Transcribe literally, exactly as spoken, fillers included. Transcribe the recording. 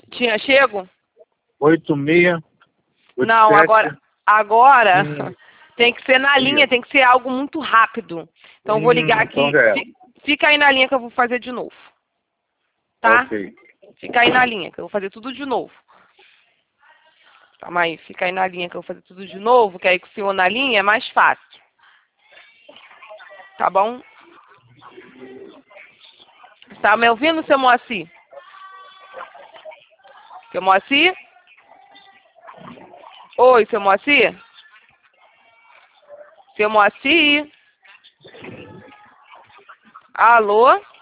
Tinha chego? oito seis. Não, agora, agora Hum. tem que ser na linha, tem que ser algo muito rápido. Então eu vou ligar Hum, aqui. então já é. Fi- Fica aí na linha que eu vou fazer de novo. Tá? Ok. Fica aí na linha que eu vou fazer tudo de novo. Calma aí, fica aí na linha que eu vou fazer tudo de novo, que aí com o senhor na linha é mais fácil. Tá bom? Tá me ouvindo, seu Moacir? Seu Moacir? Oi, seu Moacir? Seu Moacir? Alô?